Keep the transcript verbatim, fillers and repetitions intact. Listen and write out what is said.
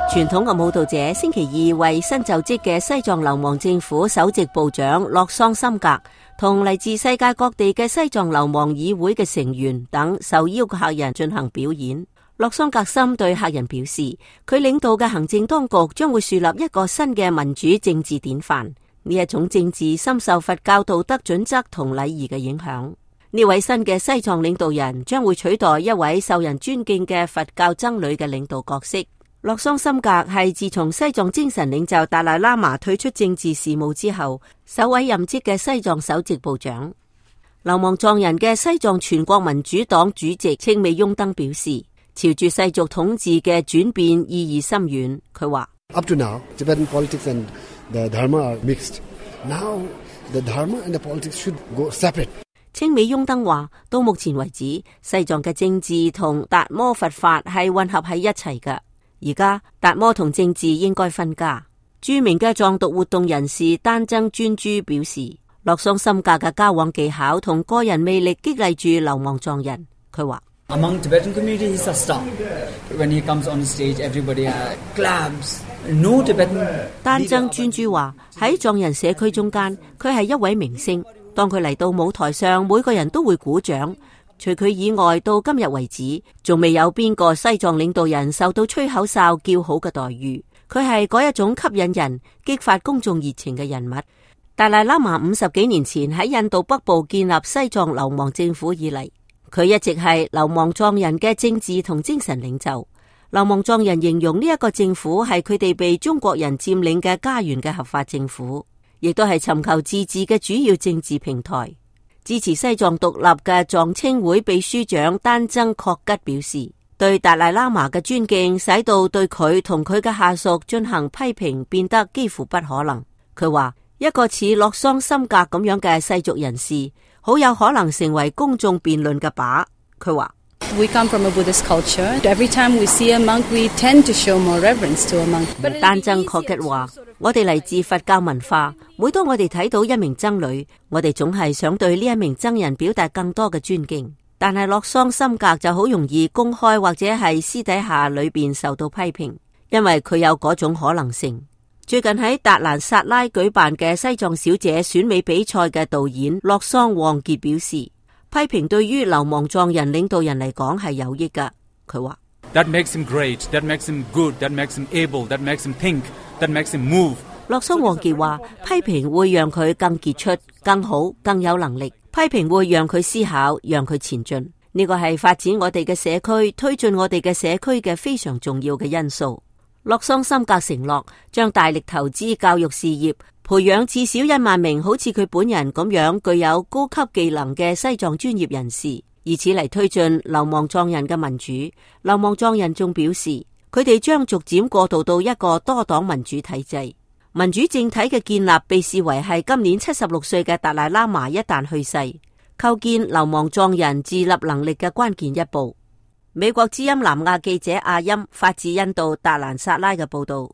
傳統嘅舞蹈者星期二為新就職嘅西藏流亡政府首席部長洛桑森格同嚟自世界各地嘅西藏流亡議會嘅成員等受邀嘅客人進行表演。洛桑格森對客人表示，佢領導嘅行政當局將會樹立一個新嘅民主政治典範。呢一種政治深受佛教道德準則同禮儀嘅影響。呢位新嘅西藏領導人將會取代一位受人尊敬嘅佛教僧侶嘅領導角色。洛桑森格係自從西藏精神領袖達賴喇嘛退出政治事務之後首位任職嘅西藏首席部長。流亡藏人嘅西藏全國民主黨主席青美雍登表示，朝住世俗統治嘅轉變意義深遠。佢話 Up to now, Tibetan politics and the Dharma are mixed. Now, the Dharma and the politics should go separate. 青美雍登話，到目前為止，西藏嘅政治同達摩佛法係混合喺一齊嘅。而家達摩同政治應該分家。著名嘅藏獨活動人士丹增專諸表示，洛桑森格嘅交往技巧同個人魅力激勵住流亡藏人。佢話 ：Among Tibetan community, he's a star. When he comes on stage, everybody claps. No Tibetan. 丹增專諸話喺藏人社區中間，佢係一位明星。當佢嚟到舞台上，每個人都會鼓掌。除佢以外，到今日為止，仲未有邊個西藏領導人受到吹口哨叫好嘅待遇。佢係嗰一種吸引人、激發公眾熱情嘅人物。達賴喇嘛五十幾年前喺印度北部建立西藏流亡政府以嚟，佢一直係流亡藏人嘅政治同精神領袖。流亡藏人形容呢一個政府係佢哋被中國人佔領嘅家園嘅合法政府，亦都係尋求自治嘅主要政治平台。支持西藏獨立嘅藏青會秘書長丹增確吉表示，對達賴喇嘛嘅尊敬使到對佢同佢嘅下屬進行批評變得幾乎不可能。佢話，一個似洛桑森格咁樣嘅世俗人士好有可能成為公眾辯論嘅靶。佢話 We come from a Buddhist culture. Every time we see a monk, we tend to show more reverence to a monk. 丹增確吉話，我哋嚟自佛教文化，每當我哋睇到一名僧侶，我哋總係想對呢一名僧人表達更多嘅尊敬。但係洛桑森格就好容易公開或者係私底下裏邊受到批評，因為佢有嗰種可能性。最近喺達蘭薩拉舉辦嘅西藏小姐選美比賽嘅導演洛桑旺傑表示，批評對於流亡藏人領導人嚟講係有益㗎。佢話 That makes him great, that makes him good, that makes him able, that makes him think, that makes him move. 洛桑旺傑話，批評會讓佢更傑出、更好、更有能力。批評會讓佢思考，讓佢前進。呢個係發展我哋嘅社區、推進我哋嘅社區嘅非常重要嘅因素。洛桑森格承諾將大力投資教育事業，培養至少一萬名好似佢本人咁樣具有高級技能嘅西藏專業人士，以此嚟推進流亡藏人嘅民主。流亡藏人仲表示，佢哋將逐漸過渡到一個多黨民主體制。民主政體嘅建立被視為係今年七十六歲嘅達賴喇嘛一旦去世，構建流亡藏人自立能力嘅關鍵一步。美國之音南亞記者阿音發自印度達蘭薩拉嘅報道。